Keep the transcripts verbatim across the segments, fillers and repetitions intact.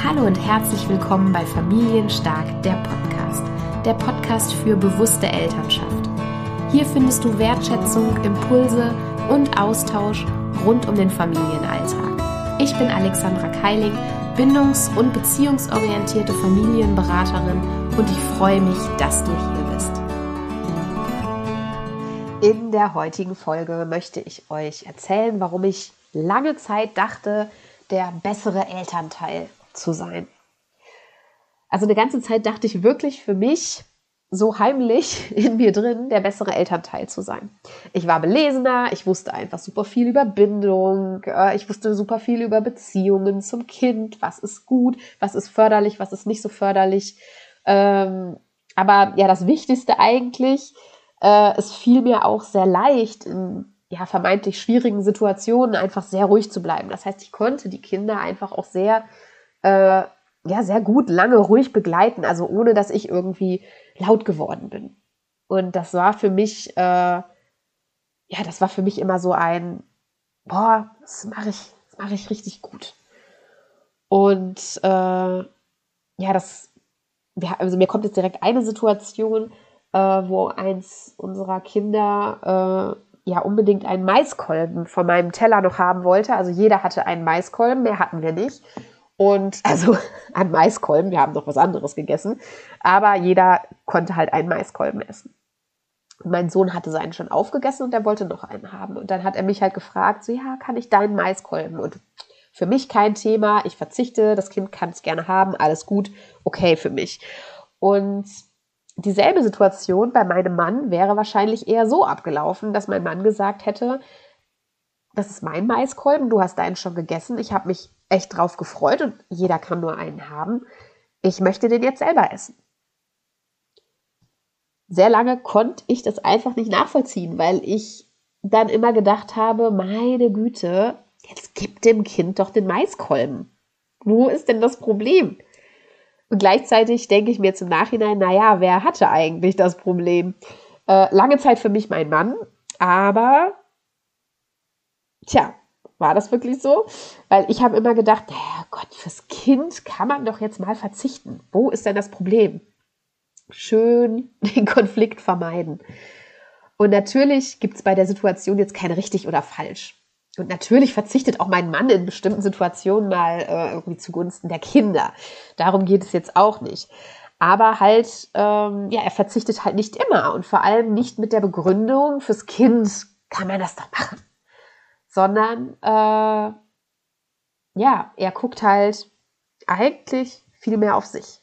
Hallo und herzlich willkommen bei Familienstark, der Podcast. Der Podcast für bewusste Elternschaft. Hier findest du Wertschätzung, Impulse und Austausch rund um den Familienalltag. Ich bin Alexandra Keiling, bindungs- und beziehungsorientierte Familienberaterin und ich freue mich, dass du hier bist. In der heutigen Folge möchte ich euch erzählen, warum ich lange Zeit dachte, der bessere Elternteil zu sein. Also eine ganze Zeit dachte ich wirklich für mich, so heimlich in mir drin, der bessere Elternteil zu sein. Ich war belesener, ich wusste einfach super viel über Bindung, ich wusste super viel über Beziehungen zum Kind, was ist gut, was ist förderlich, was ist nicht so förderlich. Ähm, aber ja, das Wichtigste eigentlich, äh, es fiel mir auch sehr leicht, in ja, vermeintlich schwierigen Situationen einfach sehr ruhig zu bleiben. Das heißt, ich konnte die Kinder einfach auch sehr Äh, ja, sehr gut lange ruhig begleiten, also ohne, dass ich irgendwie laut geworden bin. Und das war für mich, äh, ja, das war für mich immer so ein, boah, das mache ich, das mache ich richtig gut. Und äh, ja, das, also mir kommt jetzt direkt eine Situation, äh, wo eins unserer Kinder äh, ja unbedingt einen Maiskolben von meinem Teller noch haben wollte. Also jeder hatte einen Maiskolben, mehr hatten wir nicht. Und also ein Maiskolben, wir haben noch was anderes gegessen, aber jeder konnte halt einen Maiskolben essen. Und mein Sohn hatte seinen schon aufgegessen und der wollte noch einen haben. Und dann hat er mich halt gefragt, so ja, kann ich deinen Maiskolben? Und für mich kein Thema, ich verzichte, das Kind kann es gerne haben, alles gut, okay für mich. Und dieselbe Situation bei meinem Mann wäre wahrscheinlich eher so abgelaufen, dass mein Mann gesagt hätte, das ist mein Maiskolben, du hast deinen schon gegessen, ich habe mich echt drauf gefreut und jeder kann nur einen haben. Ich möchte den jetzt selber essen. Sehr lange konnte ich das einfach nicht nachvollziehen, weil ich dann immer gedacht habe, meine Güte, jetzt gib dem Kind doch den Maiskolben. Wo ist denn das Problem? Und gleichzeitig denke ich mir jetzt im Nachhinein, naja, wer hatte eigentlich das Problem? Äh, lange Zeit für mich mein Mann, aber tja, war das wirklich so? Weil ich habe immer gedacht, naja Gott, fürs Kind kann man doch jetzt mal verzichten. Wo ist denn das Problem? Schön den Konflikt vermeiden. Und natürlich gibt es bei der Situation jetzt kein richtig oder falsch. Und natürlich verzichtet auch mein Mann in bestimmten Situationen mal äh, irgendwie zugunsten der Kinder. Darum geht es jetzt auch nicht. Aber halt, ähm, ja, er verzichtet halt nicht immer und vor allem nicht mit der Begründung, fürs Kind kann man das doch machen. Sondern, äh, ja, er guckt halt eigentlich viel mehr auf sich.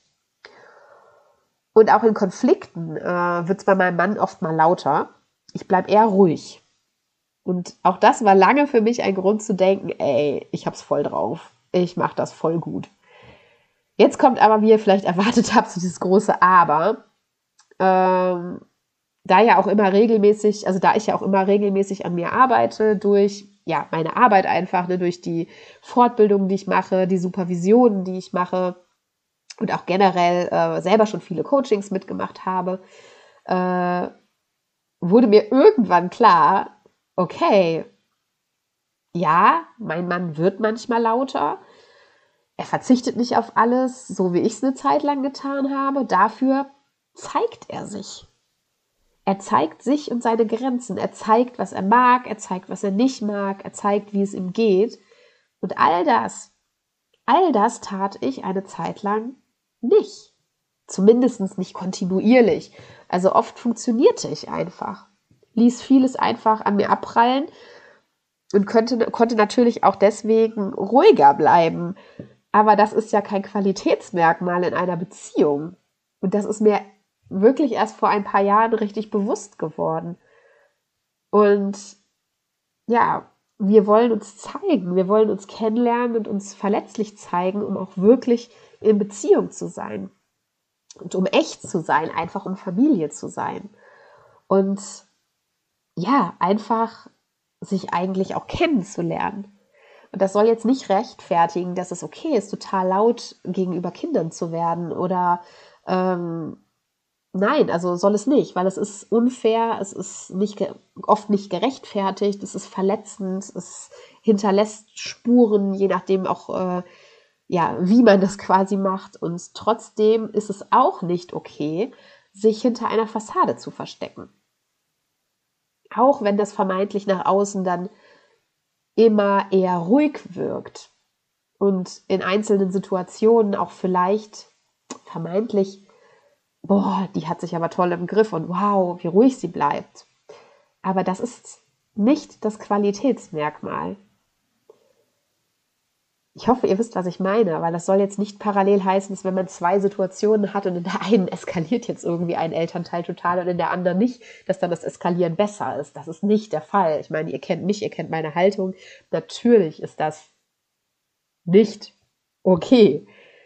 Und auch in Konflikten äh, wird es bei meinem Mann oft mal lauter. Ich bleibe eher ruhig. Und auch das war lange für mich ein Grund zu denken, ey, ich hab's voll drauf. Ich mache das voll gut. Jetzt kommt aber, wie ihr vielleicht erwartet habt, so dieses große Aber. Ähm, da ja auch immer regelmäßig, also da ich ja auch immer regelmäßig an mir arbeite, durch ja, meine Arbeit einfach, ne, durch die Fortbildungen, die ich mache, die Supervisionen, die ich mache und auch generell äh, selber schon viele Coachings mitgemacht habe, äh, wurde mir irgendwann klar, okay, ja, mein Mann wird manchmal lauter, er verzichtet nicht auf alles, so wie ich es eine Zeit lang getan habe, dafür zeigt er sich. Er zeigt sich und seine Grenzen. Er zeigt, was er mag, er zeigt, was er nicht mag, er zeigt, wie es ihm geht. Und all das, all das tat ich eine Zeit lang nicht. Zumindest nicht kontinuierlich. Also oft funktionierte ich einfach. Ließ vieles einfach an mir abprallen und könnte, konnte natürlich auch deswegen ruhiger bleiben. Aber das ist ja kein Qualitätsmerkmal in einer Beziehung. Und das ist mir wirklich erst vor ein paar Jahren richtig bewusst geworden. Und ja, wir wollen uns zeigen, wir wollen uns kennenlernen und uns verletzlich zeigen, um auch wirklich in Beziehung zu sein. Und um echt zu sein, einfach um Familie zu sein. Und ja, einfach sich eigentlich auch kennenzulernen. Und das soll jetzt nicht rechtfertigen, dass es okay ist, total laut gegenüber Kindern zu werden oder ähm, nein, also soll es nicht, weil es ist unfair, es ist nicht ge- oft nicht gerechtfertigt, es ist verletzend, es hinterlässt Spuren, je nachdem auch, äh, ja, wie man das quasi macht. Und trotzdem ist es auch nicht okay, sich hinter einer Fassade zu verstecken. Auch wenn das vermeintlich nach außen dann immer eher ruhig wirkt und in einzelnen Situationen auch vielleicht vermeintlich, boah, die hat sich aber toll im Griff und wow, wie ruhig sie bleibt. Aber das ist nicht das Qualitätsmerkmal. Ich hoffe, ihr wisst, was ich meine, weil das soll jetzt nicht parallel heißen, dass wenn man zwei Situationen hat und in der einen eskaliert jetzt irgendwie ein Elternteil total und in der anderen nicht, dass dann das Eskalieren besser ist. Das ist nicht der Fall. Ich meine, ihr kennt mich, ihr kennt meine Haltung. Natürlich ist das nicht okay.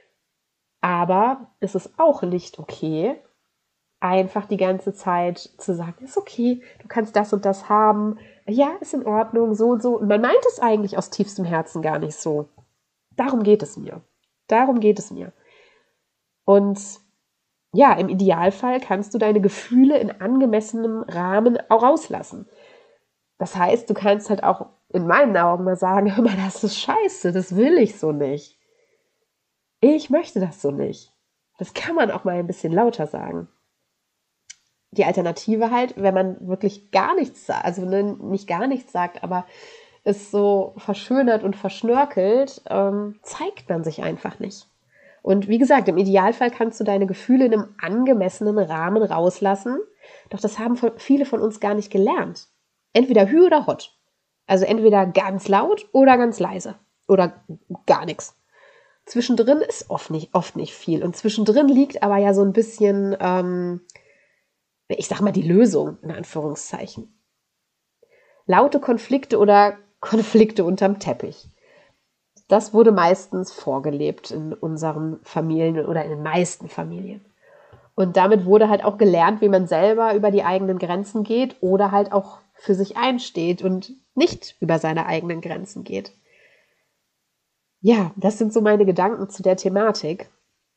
Aber es ist auch nicht okay, einfach die ganze Zeit zu sagen, ist okay, du kannst das und das haben. Ja, ist in Ordnung, so und so. Und man meint es eigentlich aus tiefstem Herzen gar nicht so. Darum geht es mir. Darum geht es mir. Und ja, im Idealfall kannst du deine Gefühle in angemessenem Rahmen auch rauslassen. Das heißt, du kannst halt auch in meinen Augen mal sagen, hör mal, das ist scheiße, das will ich so nicht. Ich möchte das so nicht. Das kann man auch mal ein bisschen lauter sagen. Die Alternative halt, wenn man wirklich gar nichts sagt, also nicht gar nichts sagt, aber ist so verschönert und verschnörkelt, ähm, zeigt man sich einfach nicht. Und wie gesagt, im Idealfall kannst du deine Gefühle in einem angemessenen Rahmen rauslassen. Doch das haben viele von uns gar nicht gelernt. Entweder hü oder hot. Also entweder ganz laut oder ganz leise. Oder gar nichts. Zwischendrin ist oft nicht, oft nicht viel. Und zwischendrin liegt aber ja so ein bisschen, ähm, ich sag mal, die Lösung, in Anführungszeichen. Laute Konflikte oder Konflikte unterm Teppich. Das wurde meistens vorgelebt in unseren Familien oder in den meisten Familien. Und damit wurde halt auch gelernt, wie man selber über die eigenen Grenzen geht oder halt auch für sich einsteht und nicht über seine eigenen Grenzen geht. Ja, das sind so meine Gedanken zu der Thematik.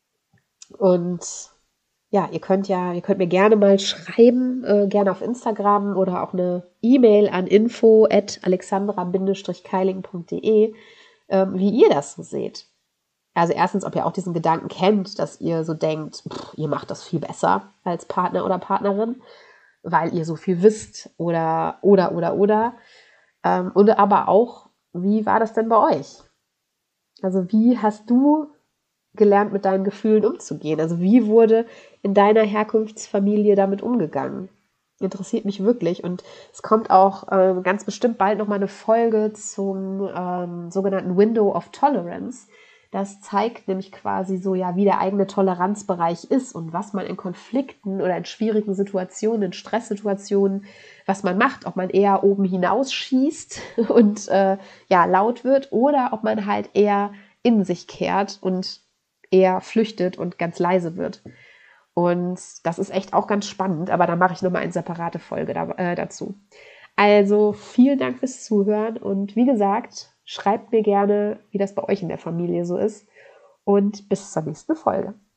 Und ja, ihr könnt ja, ihr könnt mir gerne mal schreiben, äh, gerne auf Instagram oder auch eine E-Mail an info at alexandra keiling punkt de, äh, wie ihr das so seht. Also erstens, ob ihr auch diesen Gedanken kennt, dass ihr so denkt, pff, ihr macht das viel besser als Partner oder Partnerin, weil ihr so viel wisst oder, oder, oder, oder. Ähm, und aber auch, wie war das denn bei euch? Also wie hast du gelernt, mit deinen Gefühlen umzugehen? Also wie wurde in deiner Herkunftsfamilie damit umgegangen? Interessiert mich wirklich. Und es kommt auch äh, ganz bestimmt bald nochmal eine Folge zum ähm, sogenannten Window of Tolerance. Das zeigt nämlich quasi so, ja, wie der eigene Toleranzbereich ist und was man in Konflikten oder in schwierigen Situationen, in Stresssituationen, was man macht, ob man eher oben hinausschießt und äh, ja, laut wird oder ob man halt eher in sich kehrt und eher flüchtet und ganz leise wird. Und das ist echt auch ganz spannend, aber da mache ich nochmal eine separate Folge da, äh, dazu. Also vielen Dank fürs Zuhören und wie gesagt, schreibt mir gerne, wie das bei euch in der Familie so ist und bis zur nächsten Folge.